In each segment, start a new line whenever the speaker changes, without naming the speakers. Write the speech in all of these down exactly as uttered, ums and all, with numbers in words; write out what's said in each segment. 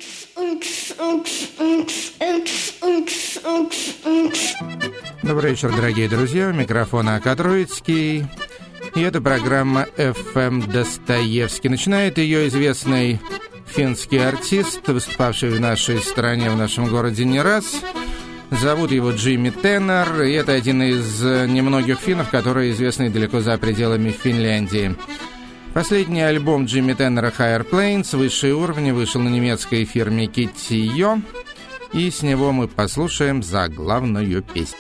Добрый вечер, дорогие друзья. У микрофона Ака Троицкий. И это программа эф эм Достоевский. Начинает ее известный финский артист, выступавший в нашей стране, в нашем городе не раз. Зовут его Джимми Теннер, и это один из немногих финнов, которые известны далеко за пределами Финляндии. Последний альбом Джимми Теннера «Higher Planes», высшие уровни, вышел на немецкой фирме Kitty-Yo, и с него мы послушаем заглавную песню.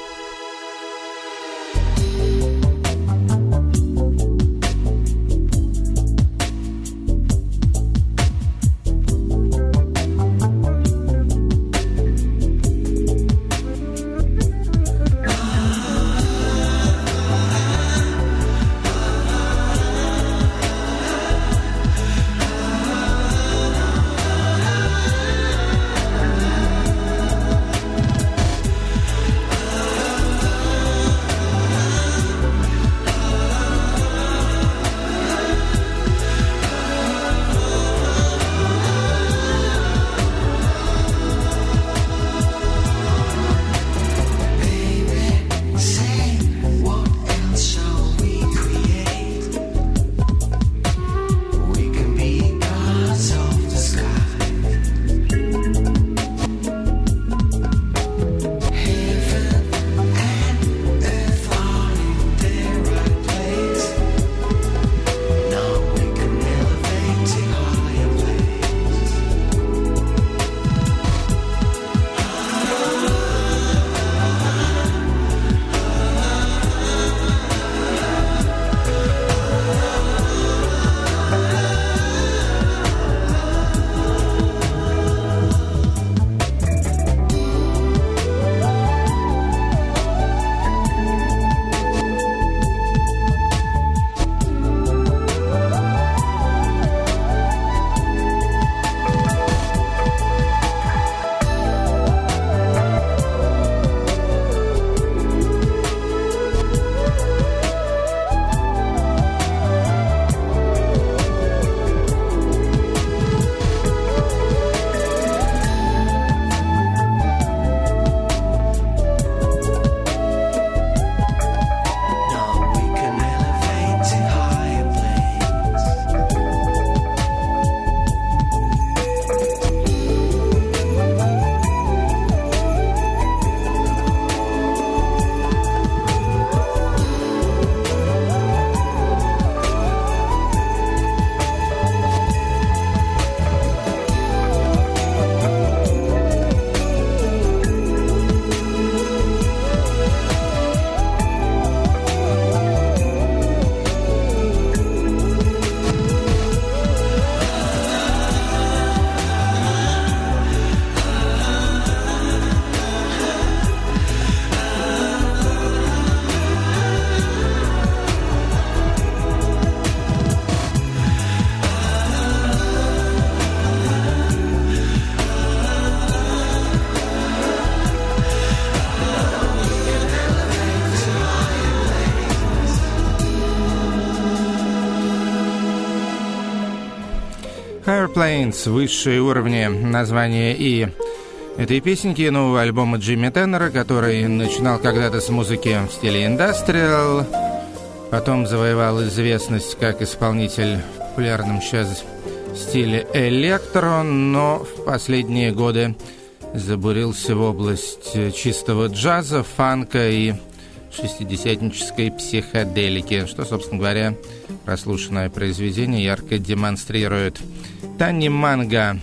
Higher Planes, высшие уровни, название и этой песенки, и нового альбома Джимми Теннера, который начинал когда-то с музыки в стиле индастриал, потом завоевал известность как исполнитель в популярном сейчас стиле электро, но в последние годы забурился в область чистого джаза, фанка и шестидесятнической психоделики, что, собственно говоря, прослушанное произведение ярко демонстрирует. Тани Манга,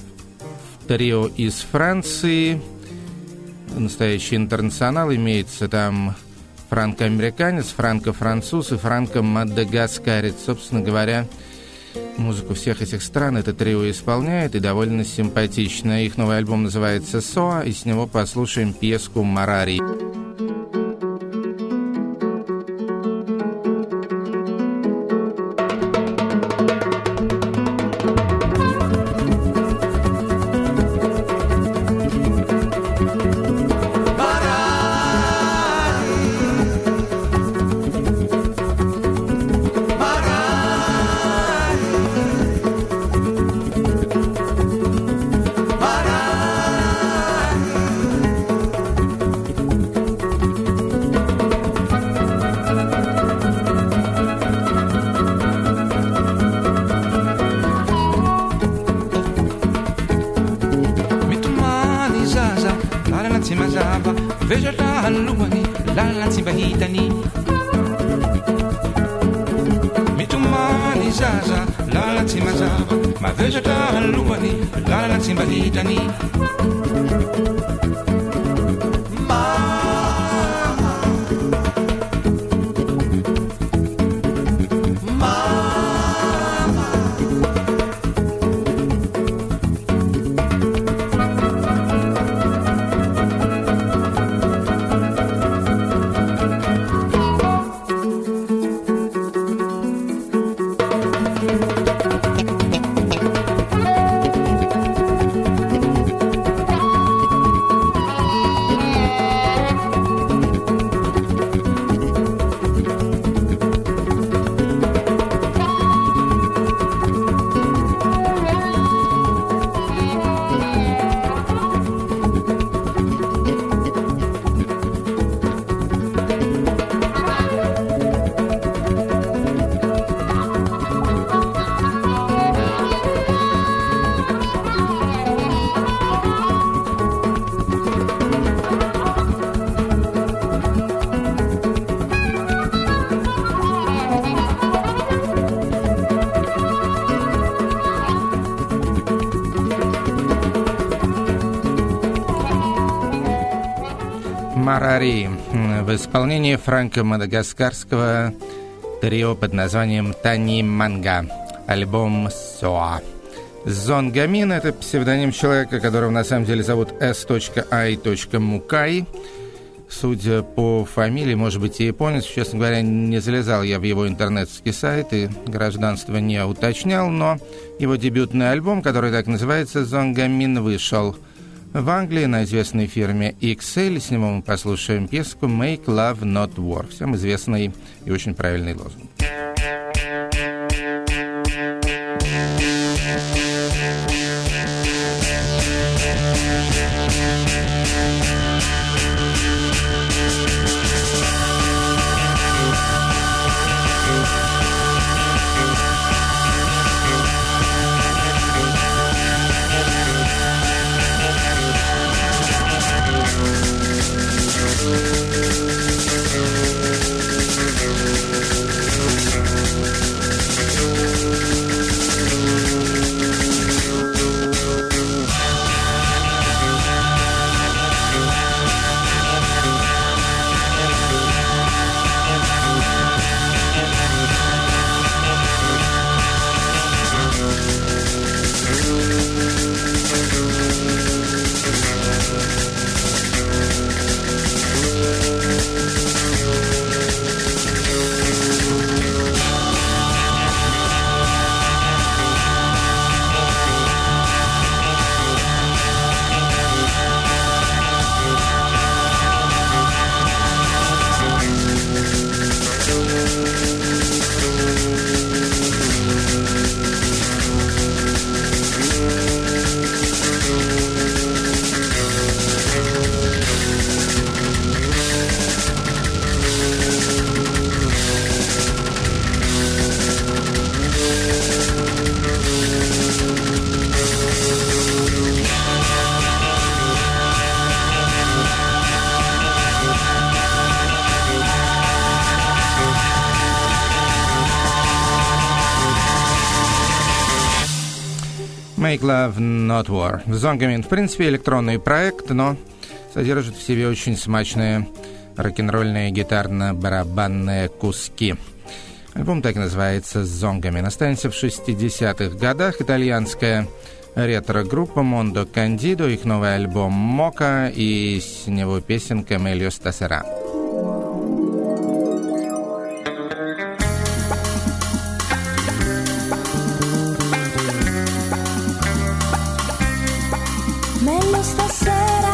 трио из Франции, настоящий интернационал, имеется там франко-американец, франко-француз и франко-мадагаскарец. Собственно говоря, музыку всех этих стран это трио исполняет, и довольно симпатично. Их новый альбом называется «Соа», и с него послушаем пьеску «Марари».
lalatsy mazava vetratra alohany lalatsy mba hitany mitomany zaza lalatsy mazava mavetratra alohany lalatsy mba hitany
Марари в исполнении франко-мадагаскарского трио под названием Тани Манга, альбом Соа. Зонгамин — это псевдоним человека, которого на самом деле зовут эс ай Мукай. Судя по фамилии, может быть, и японец. Честно говоря, не залезал я в его интернетский сайт и гражданство не уточнял, но его дебютный альбом, который так называется, «Зонгамин», вышел в Англии на известной фирме икс эль. С него мы послушаем песку «Make Love Not War». Всем известный и очень правильный лозунг. Make Love Not War. Зонгамин, в принципе, электронный проект, но содержит в себе очень смачные рок-н-ролльные гитарно-барабанные куски. Альбом так и называется «Зонгамин». Останется в шестидесятых годах. Итальянская ретро-группа Mondo Candido, их новый альбом «Мока» и с него песенка «Meglio stasera».
Meglio stasera,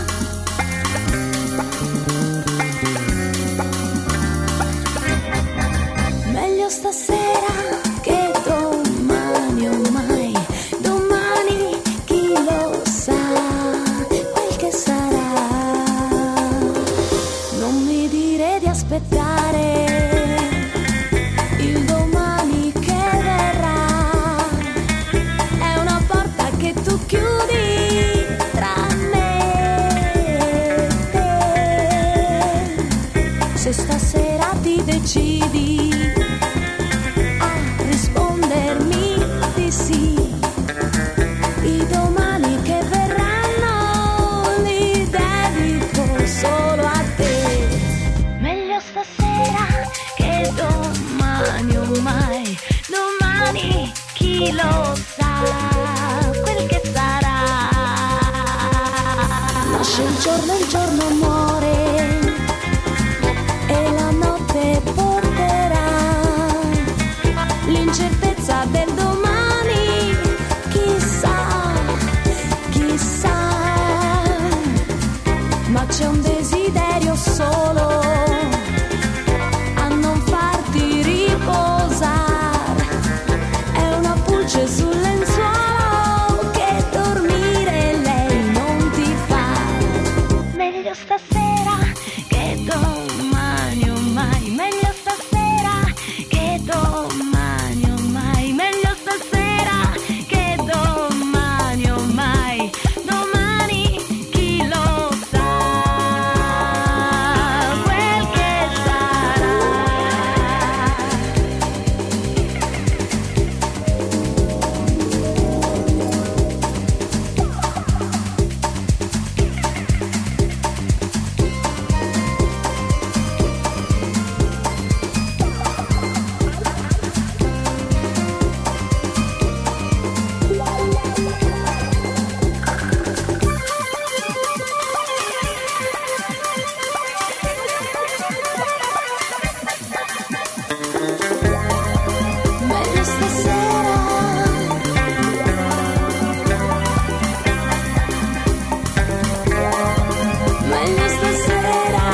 meglio stasera che domani ormai, domani chi lo sa, quel che sarà, non mi dire di aspettare il domani che verrà, è una porta che tu chiudi tra me chi lo sa quel che sarà. Nasce il giorno, il giorno muore e la notte porterà l'incertezza del domani, chissà, chissà, ma c'è un desiderio solo a non farti riposare, è una pulce sul lenzuolo che dormire lei non ti fa. Meglio stasera che domani o mai, meglio stasera che domani o mai, meglio stasera che domani o mai, domani chi lo sa quel che sarà. Meglio stasera, meglio stasera,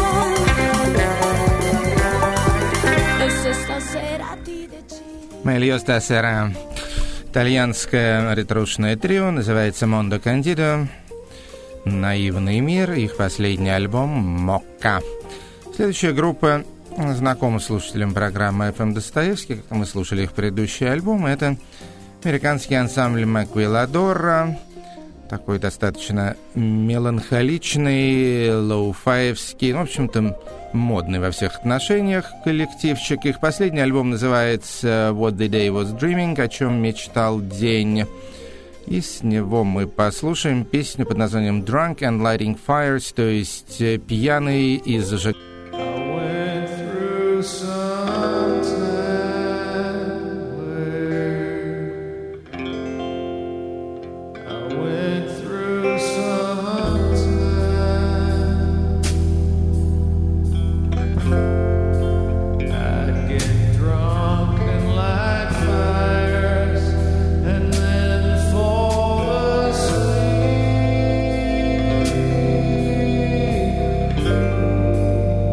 e se stasera ti decidi.
Мэльё Стасера. Итальянское ретрошное трио называется «Мондо Кандидо». «Наивный мир», их последний альбом «Мокка». Следующая группа знакома слушателям программы эф эм Достоевский, как мы слушали их предыдущие альбомы. Это американский ансамбль «Маквиладора», такой достаточно меланхоличный, лоу-фаевский, ну, в общем-то, модный во всех отношениях коллективчик. Их последний альбом называется «What the Day Was Dreaming», о чем мечтал день. И с него мы послушаем песню под названием «Drunk and Lighting Fires», то есть «Пьяный и зажиг».
Asleep.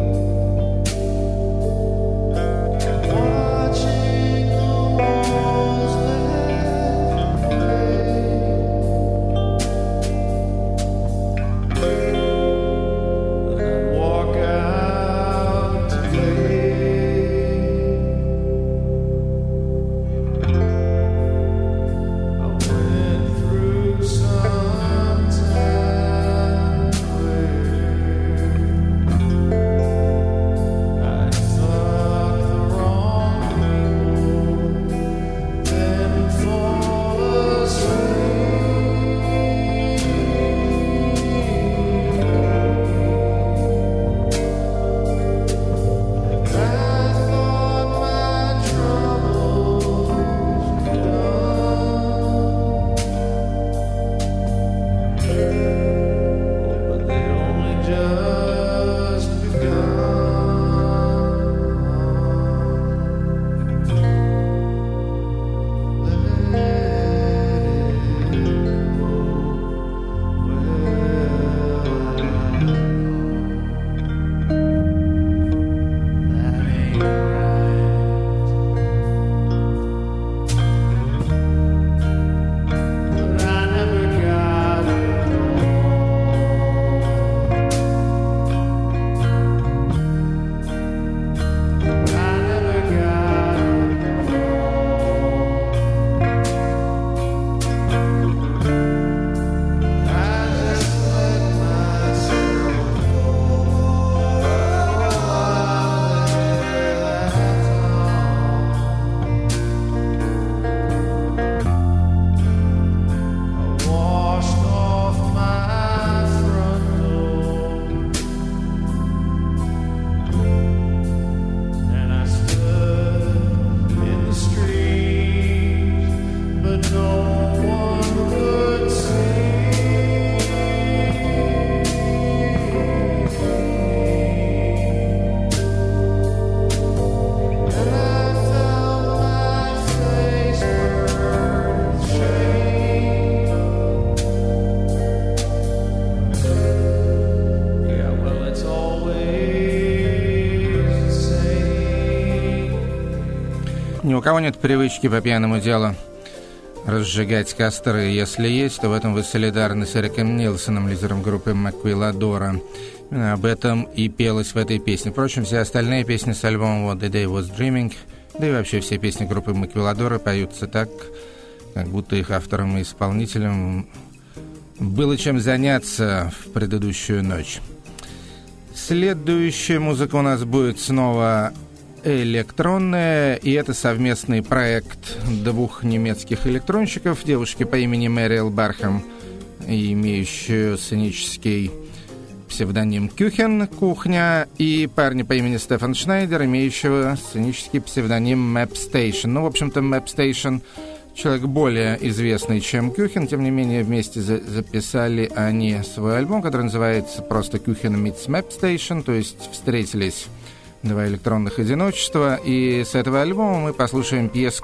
Ни у кого нет привычки по пьяному делу разжигать костры. Если есть, то в этом вы солидарны с Эриком Нилсоном, лидером группы Маквиладора. Именно об этом и пелось в этой песне. Впрочем, все остальные песни с альбома «What the Day Was Dreaming», да и вообще все песни группы Маквиладора поются так, как будто их автором и исполнителем было чем заняться в предыдущую ночь. Следующая музыка у нас будет снова электронная, и это совместный проект двух немецких электронщиков, девушки по имени Мэрил Бархам, имеющую сценический псевдоним Кюхен, кухня, и парня по имени Стефан Шнайдер, имеющего сценический псевдоним Map Station. Ну, в общем-то, Map Station человек более известный, чем Кюхен, тем не менее, вместе за- записали они свой альбом, который называется просто Кюхен meets Map Station, то есть встретились два электронных одиночества, и с этого альбома мы послушаем пьесу.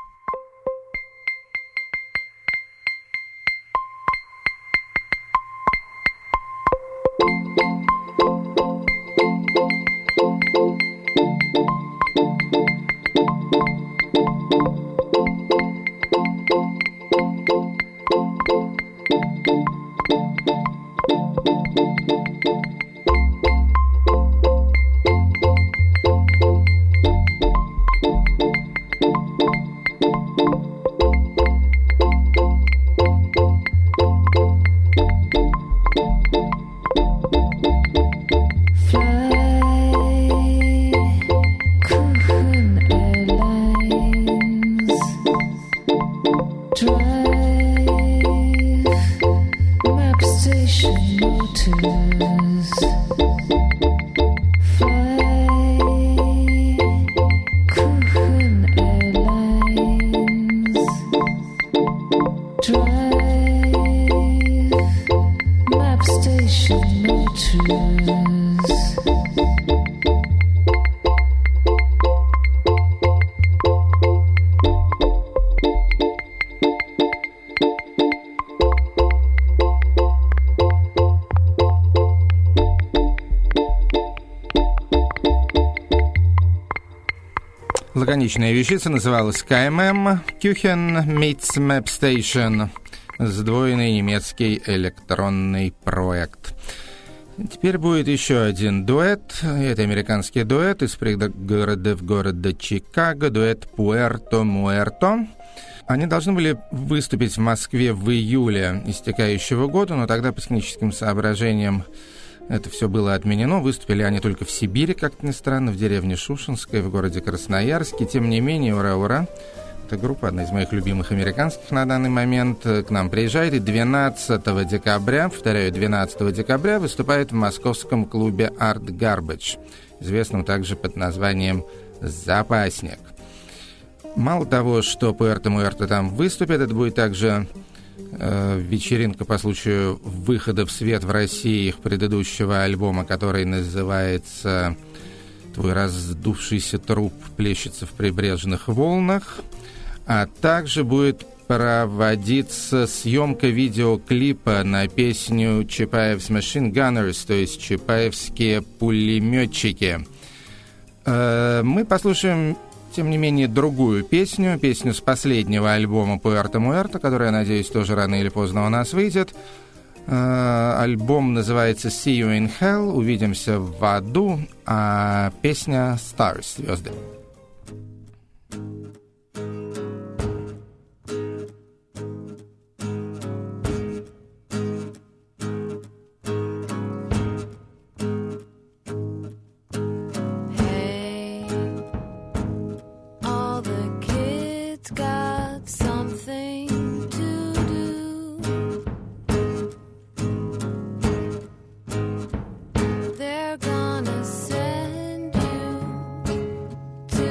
Лаконичная вещица называлась ка эм эм Kuchen meets Map Station, сдвоенный немецкий электронный проект. Теперь будет еще один дуэт. Это американский дуэт из пригорода в города Чикаго, дуэт Puerto Muerto. Они должны были выступить в Москве в июле истекающего года, но тогда по техническим соображениям это все было отменено. Выступили они только в Сибири, как ни странно, в деревне Шушенская, в городе Красноярске. Тем не менее, ура-ура, эта группа, одна из моих любимых американских на данный момент, к нам приезжает. И двенадцатого декабря, повторяю, двенадцатого декабря выступает в московском клубе Art Garbage, известном также под названием «Запасник». Мало того, что Puerto Muerto там выступит, это будет также э, вечеринка по случаю выхода в свет в России их предыдущего альбома, который называется «Твой раздувшийся труп плещется в прибрежных волнах», а также будет проводиться съемка видеоклипа на песню Чапаев's Machine Gunners, то есть чапаевские пулеметчики. Э, мы послушаем, тем не менее, другую песню, песню с последнего альбома Puerto Muerto, которая, надеюсь, тоже рано или поздно у нас выйдет. Э, альбом называется «See You in Hell», «Увидимся в аду», а песня «Stars», «Звезды».
They're gonna send you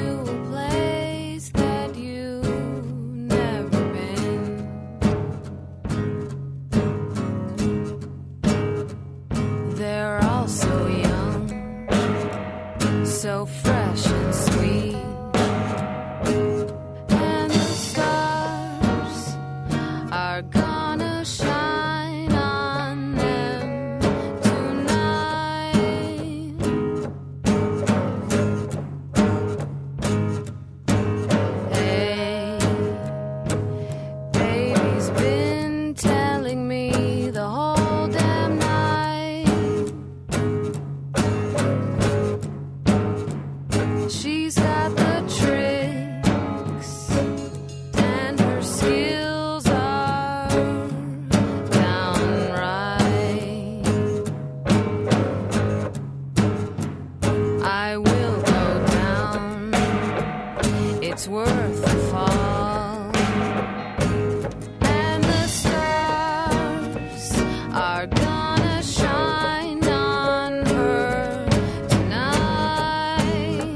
are gonna shine on her tonight.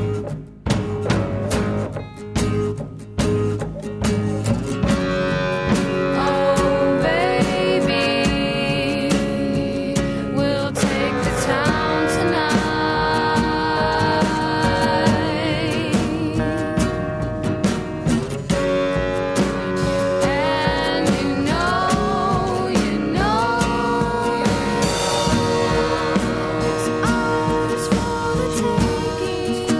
Oh, baby, we'll take the town tonight. And you know, you know, it's ours for the taking.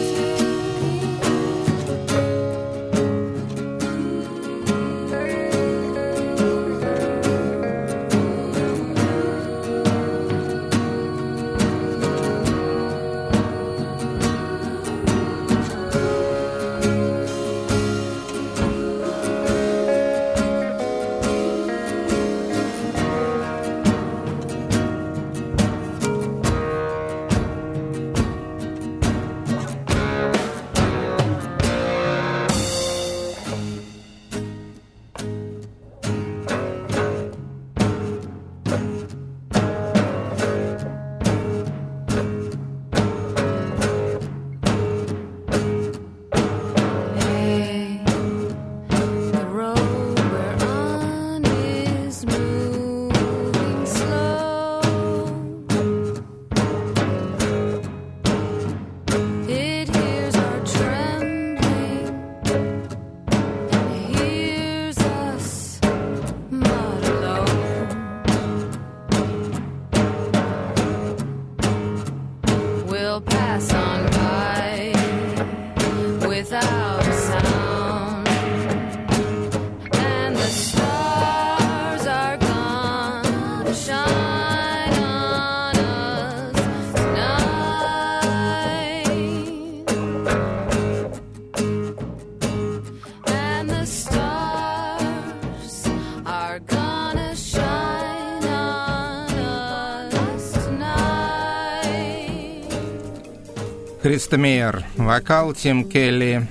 Hey, the road we're on is moving slow. It hears our trembling and hears us mud alone. We'll pass on by without a sound, and the stars are gonna shine on us tonight. And the stars are gonna shine on us tonight.
Криста Мейер, вокал, Тим Келли,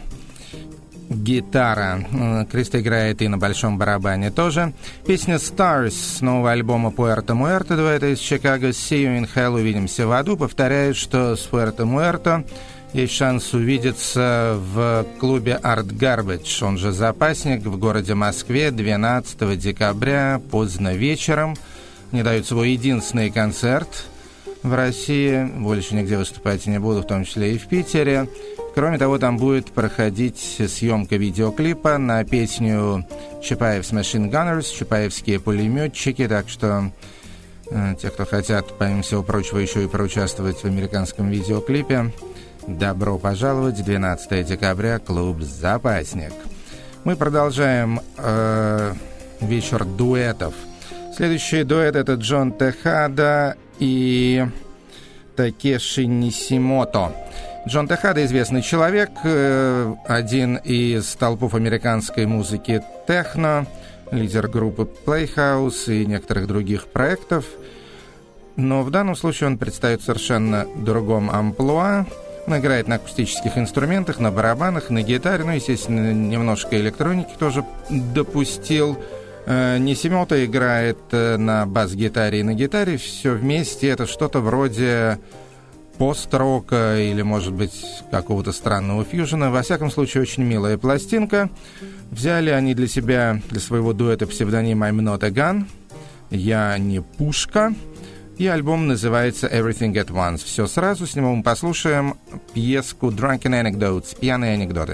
гитара. Э, Криста играет и на большом барабане тоже. Песня «Stars» с нового альбома «Пуэрто Муэрто», дуэта из Чикаго. «See you in hell», увидимся в аду. Повторяю, что с «Пуэрто Муэрто» есть шанс увидеться в клубе «Art Garbage», он же «Запасник», в городе Москве двенадцатого декабря поздно вечером. Они дают свой единственный концерт в России, больше нигде выступать не буду, в том числе и в Питере. Кроме того, там будет проходить съемка видеоклипа на песню Чапаев's Machine Gunners, Чапаевские пулеметчики, так что э, те, кто хотят, помимо всего прочего, еще и проучаствовать в американском видеоклипе, добро пожаловать, двенадцатого декабря, клуб «Запасник». Мы продолжаем э, вечер дуэтов. Следующий дуэт — это Джон Техада и Такеши Нисимото. Джон Техада — известный человек, один из столпов американской музыки техно, лидер группы Playhouse и некоторых других проектов. Но в данном случае он предстоит в совершенно другом амплуа. Он играет на акустических инструментах, на барабанах, на гитаре, ну, естественно, немножко электроники тоже допустил. Нисимото играет на бас-гитаре и на гитаре. Все вместе это что-то вроде пост-рока или, может быть, какого-то странного фьюжена. Во всяком случае, очень милая пластинка. Взяли они для себя, для своего дуэта, псевдоним «I'm not a gun», «Я не пушка». И альбом называется «Everything at Once». Все сразу. С него мы послушаем пьеску «Drunken Anecdotes», «Пьяные анекдоты».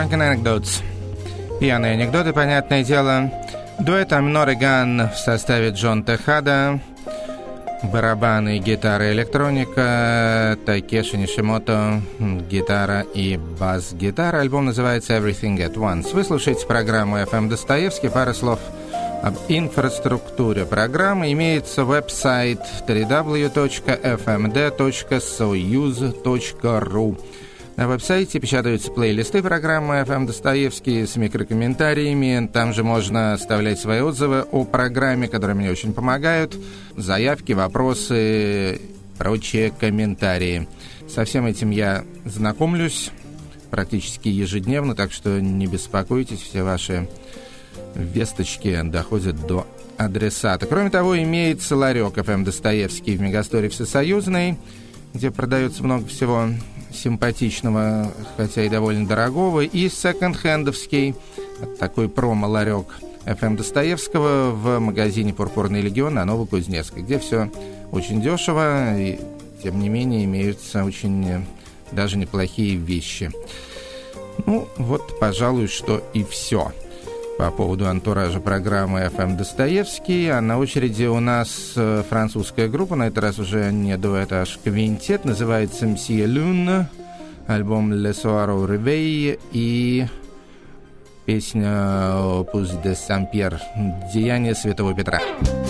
Drunken Anecdotes. Пьяные анекдоты, понятное дело. Дуэт Амнориган в составе Джон Техада. Барабаны, гитара, электроника. Такеши Нишимото, гитара и бас-гитара. Альбом называется Everything at Once. Вы слушаете программу эф эм Достоевский. Пара слов об инфраструктуре программы. Имеется веб-сайт дабл ю дабл ю дабл ю точка эф эм дэ точка союз точка ру. На веб-сайте печатаются плейлисты программы эф эм Достоевский с микрокомментариями. Там же можно оставлять свои отзывы о программе, которые мне очень помогают. Заявки, вопросы, прочие комментарии. Со всем этим я знакомлюсь практически ежедневно, так что не беспокойтесь, все ваши весточки доходят до адресата. Кроме того, имеется ларек эф эм Достоевский в Мегасторе Всесоюзной, где продается много всего симпатичного, хотя и довольно дорогого, и секонд-хендовский, такой промо-ларек эф эм Достоевского в магазине «Пурпурный легион» на Новокузнецкой, где все очень дешево, и тем не менее имеются очень даже неплохие вещи. Ну, вот, пожалуй, что и все по поводу антуража программы эф эм Достоевский. А на очереди у нас французская группа, на этот раз уже не дуэт, а аж квинтет, называется «Мсье Лун», альбом «Le Soir au Réveil» и песня «Opus de Saint-Pierre», «Деяние Святого Петра».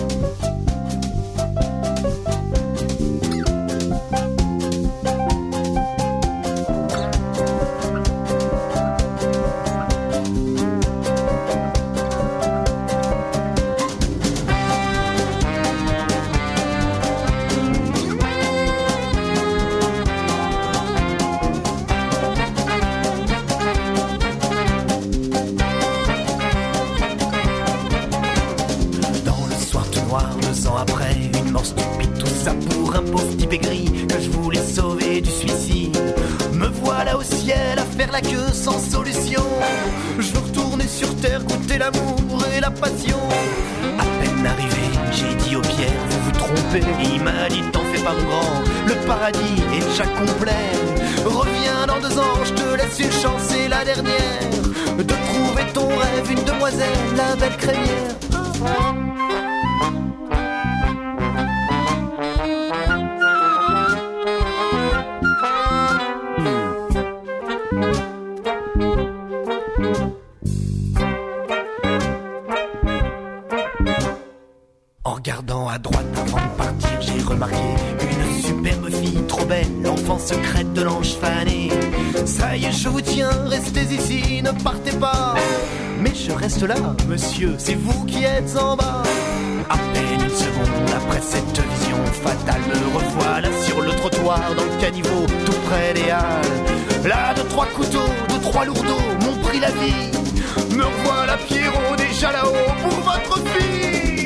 Là, monsieur, c'est vous qui êtes en bas. À peine une seconde après cette vision fatale, me revoilà sur le trottoir dans le caniveau, tout près des halles. Là, de trois couteaux, de trois lourdeaux m'ont pris la vie. Me revoilà Pierrot déjà là-haut pour votre fille.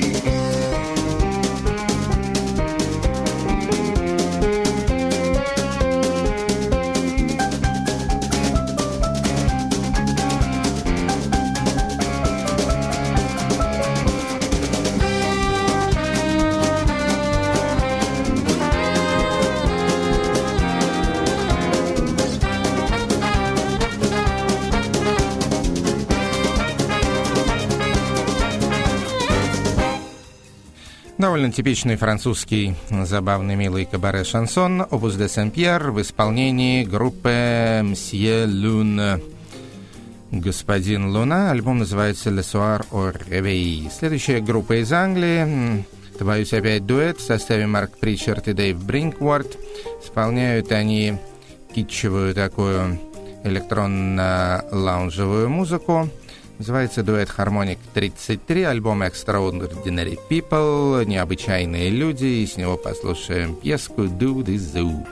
Довольно типичный французский забавный милый кабаре-шансон «Opus de Saint-Pierre» в исполнении группы «Мсье Лун». «Господин Луна». Альбом называется «Le Soir au Réveil». Следующая группа из Англии. Это, боюсь, опять дуэт в составе Марк Причард и Дэйв Бринкворт. Исполняют они китчевую такую электронно-лаунжевую музыку. Называется дуэт Harmonic тридцать три, альбом Extraordinary People, необычайные люди, и с него послушаем пьеску Do the Zoo.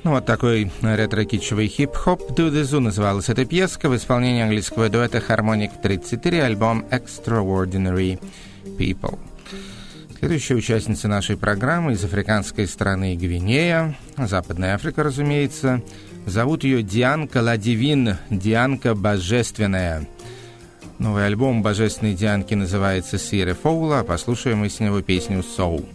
Ну, вот такой ретро-китчевый хип-хоп «Do the Zoo» называлась эта пьеска в исполнении английского дуэта Harmonic тридцать три, альбом «Extraordinary People». Следующая участница нашей программы из африканской страны Гвинея, Западная Африка, разумеется. Зовут ее Дианка Ла Дивин, Дианка Божественная. Новый альбом божественной Дианки называется «Сире Фоула», а послушаем мы с него песню «Soul».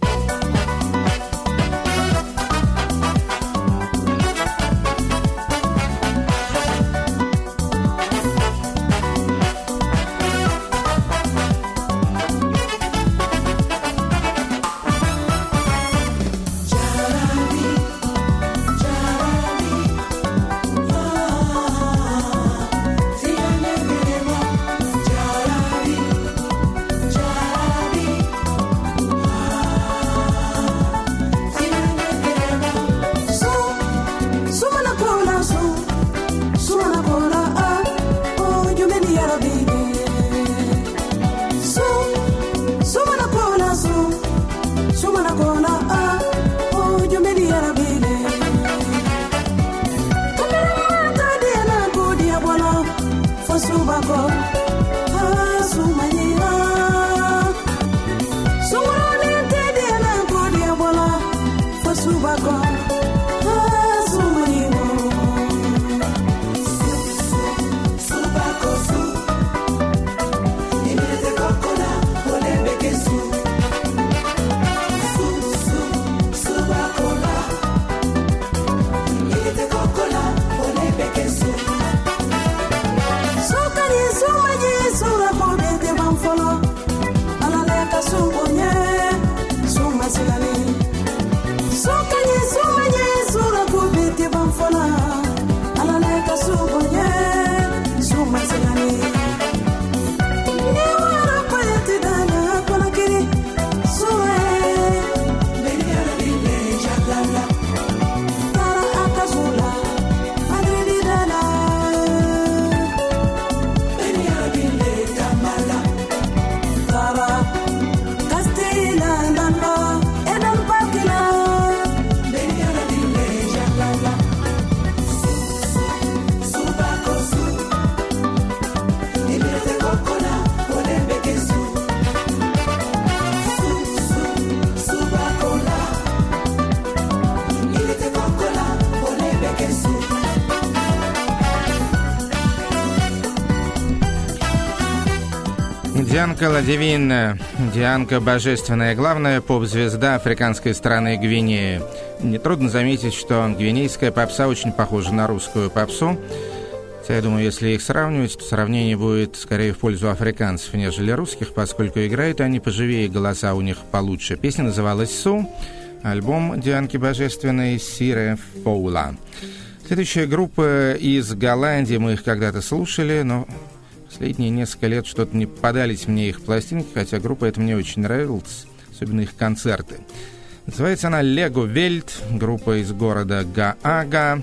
Дианка Ла Дивин, Дианка Божественная, главная поп-звезда африканской страны Гвинеи. Нетрудно заметить, что гвинейская попса очень похожа на русскую попсу. Хотя, я думаю, если их сравнивать, то сравнение будет скорее в пользу африканцев, нежели русских, поскольку играют они поживее, голоса у них получше. Песня называлась «Су», альбом Дианки Божественной «Сире Фоула». Следующая группа из Голландии, мы их когда-то слушали, но последние несколько лет что-то не попадались мне их пластинки, хотя группа эта мне очень нравилась, особенно их концерты. Называется она «Лего Вельт», группа из города Гаага,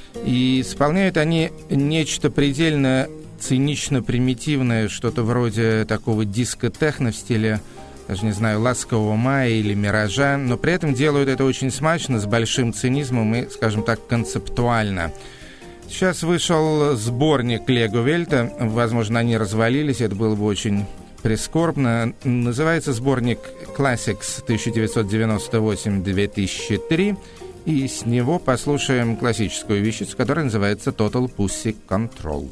и исполняют они нечто предельно цинично-примитивное, что-то вроде такого диско-техно в стиле, даже не знаю, «Ласкового мая» или «Миража», но при этом делают это очень смачно, с большим цинизмом и, скажем так, концептуально. Сейчас вышел сборник Лего Вельта, возможно, они развалились, это было бы очень прискорбно. Называется сборник Classics тысяча девятьсот девяносто восемь — две тысячи три, и с него послушаем классическую вещицу, которая называется Total Pussy Control.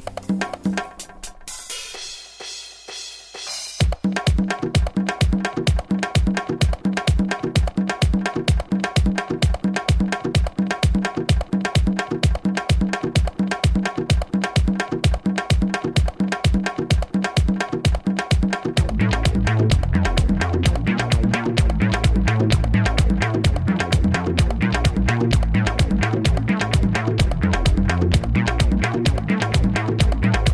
Thank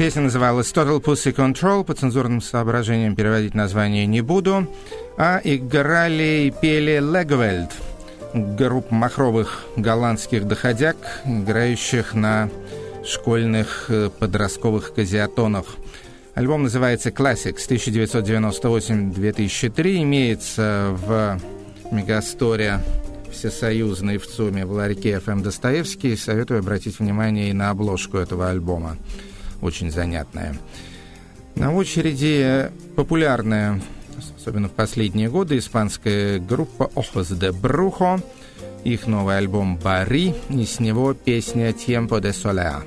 Песня называлась Total Pussy Control, по цензурным соображениям переводить название не буду. А играли и пели Легвельд, группа махровых голландских доходяг, играющих на школьных подростковых казиатонах. Альбом называется Classics тысяча девятьсот девяносто восемь - две тысячи три, имеется в Мегасторе всесоюзной в ЦУМе в ларьке эф эм Достоевский. Советую обратить внимание и на обложку этого альбома. Очень занятная. На очереди популярная, особенно в последние годы, испанская группа Ojos de Brujo. Их новый альбом «Бари», и с него песня «Tiempo de Soleá».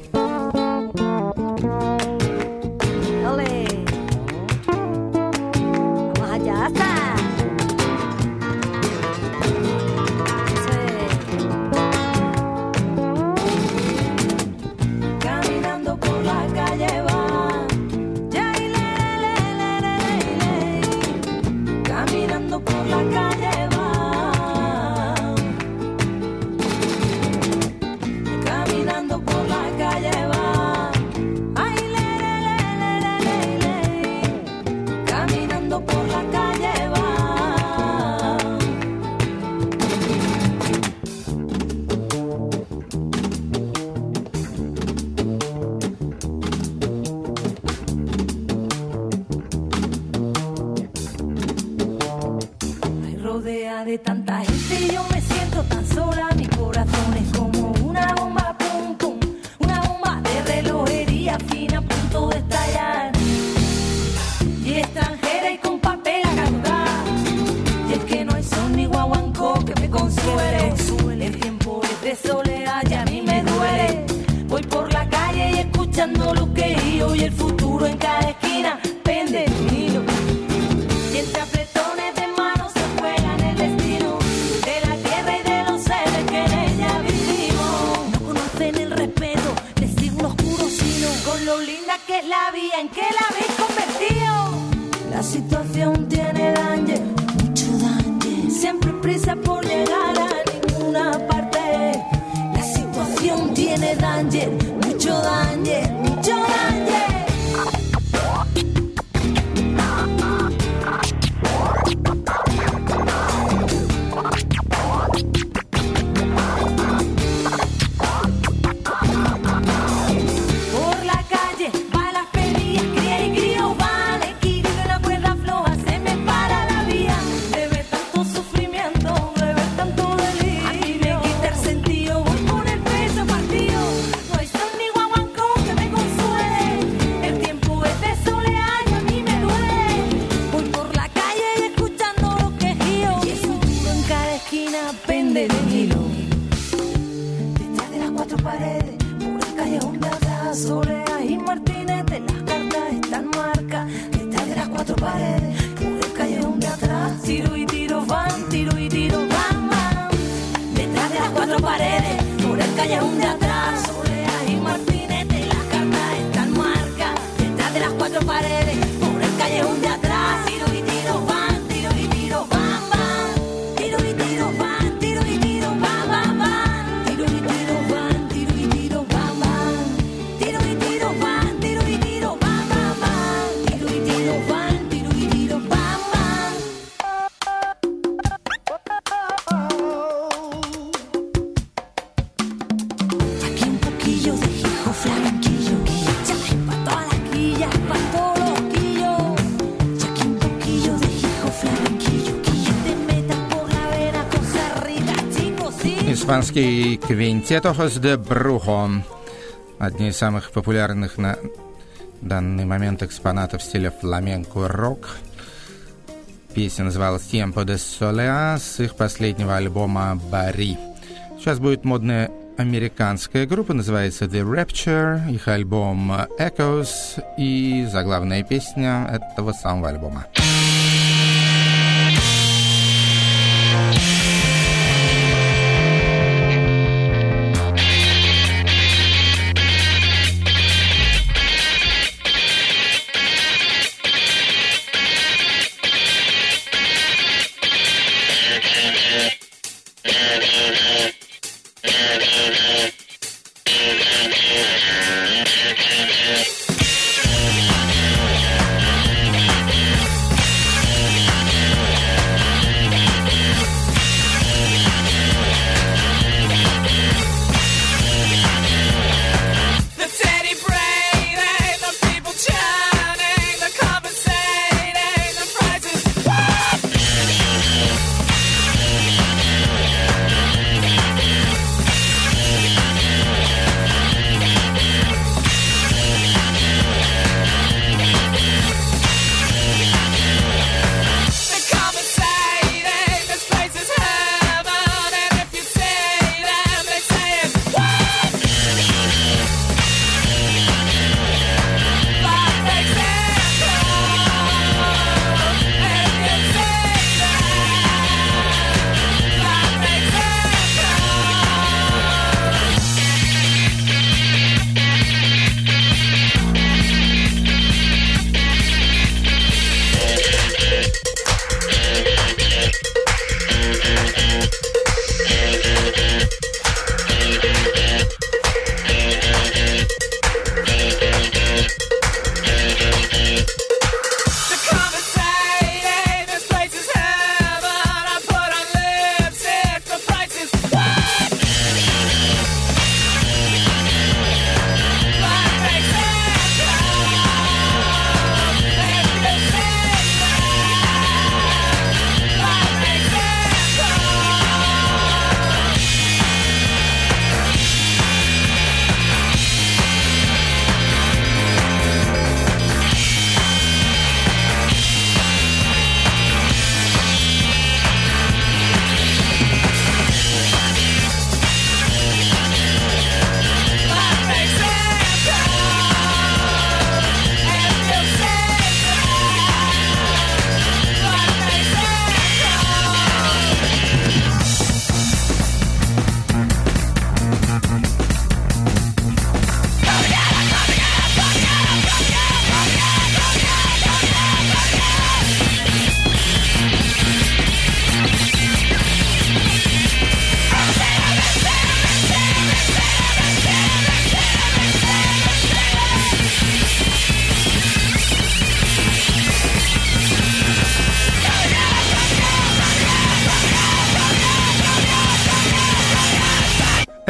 De tanta gente yo me siento tan sola, mi corazón es como una bomba, pum pum, una bomba de relojería fina a punto de estallar, y extranjera y con papel a cantar, y es que no hay son ni guaguancó que me consuele, el tiempo es de soledad y a mí me duele, voy por la calle y escuchando lo que digo, y el futuro en cada esquina pende el hilo, y entre apretones de manos se juegan el destino de la tierra y de los seres que en ella vivimos. No conocen el respeto de signos oscuros, sino con lo linda que es la vida en que la habéis convertido. La situación tiene danger, mucho danger, siempre prisa por llegar a ninguna parte. La situación tiene danger, mucho danger, mucho danger.
Испанский квинтет Ojos de Brujo, одни из самых популярных на данный момент экспонатов стиля фламенко-рок. Песня называлась «Tiempo de Soleá» с их последнего альбома «Бари». Сейчас будет модная американская группа, называется The Rapture, их альбом «Echoes» и заглавная песня этого самого альбома.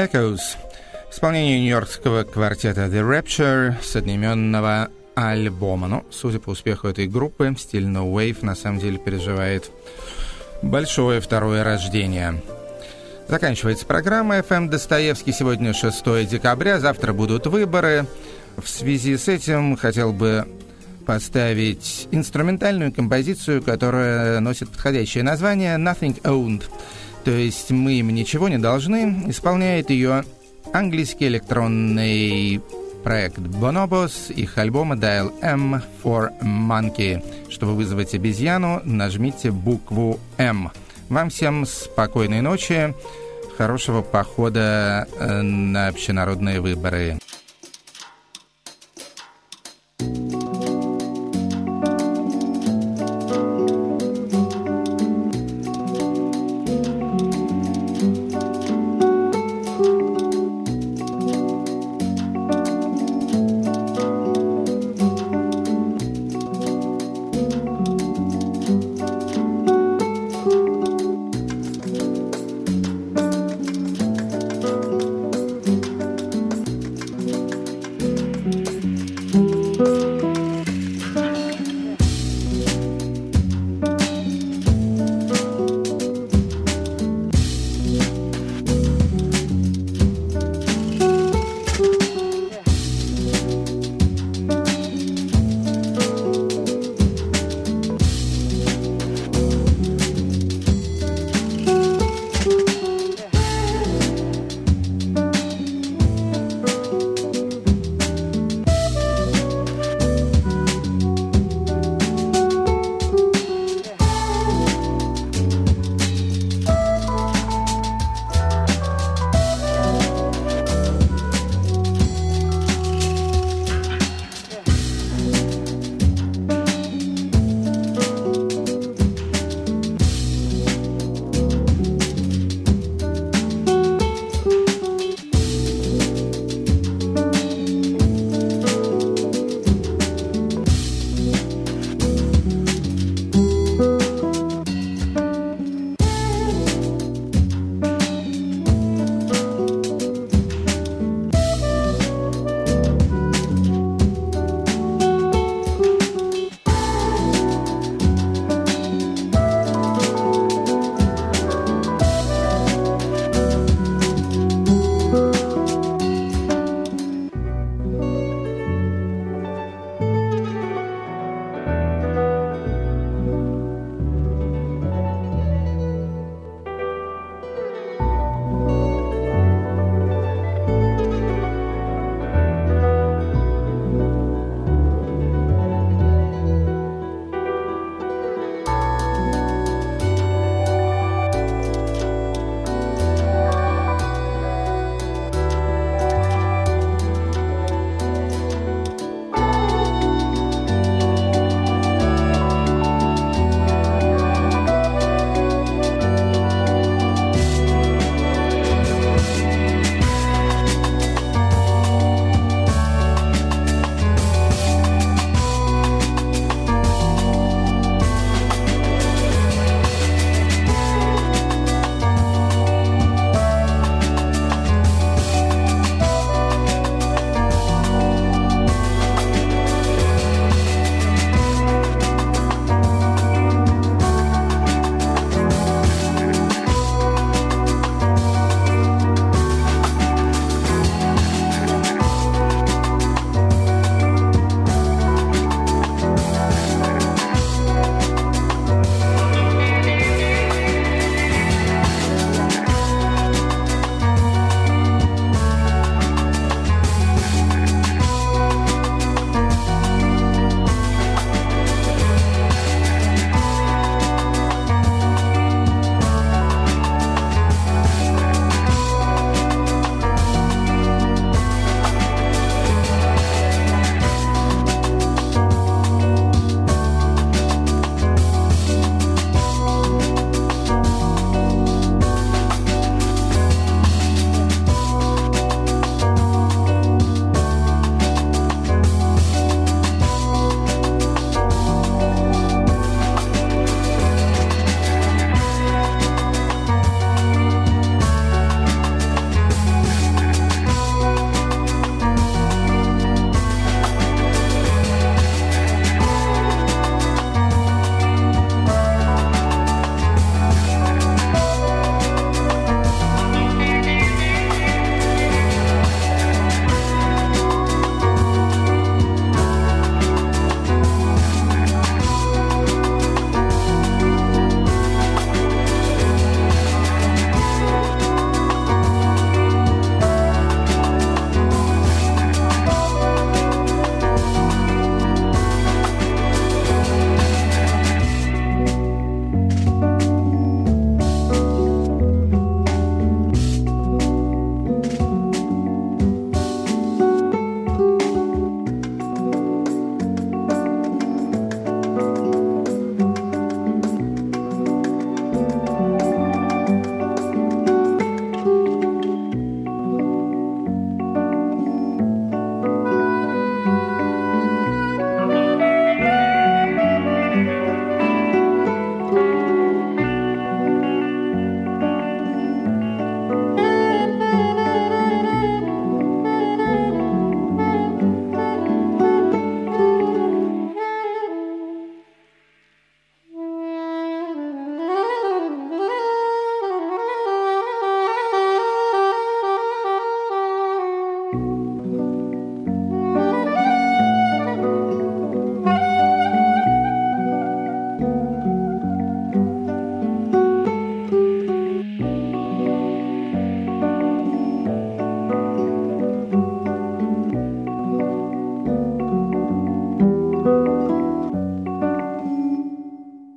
Echoes. Исполнение нью-йоркского квартета The Rapture с одноименного альбома. Но, судя по успеху этой группы, стиль No Wave на самом деле переживает большое второе рождение. Заканчивается программа эф эм Достоевский. Сегодня шестое декабря, завтра будут выборы. В связи с этим хотел бы поставить инструментальную композицию, которая носит подходящее название «Nothing Owned», то есть «Мы им ничего не должны». Исполняет ее английский электронный проект Bonobos, их альбома Dial M for Monkey. Чтобы вызвать обезьяну, нажмите букву М. Вам всем спокойной ночи, хорошего похода на общенародные выборы.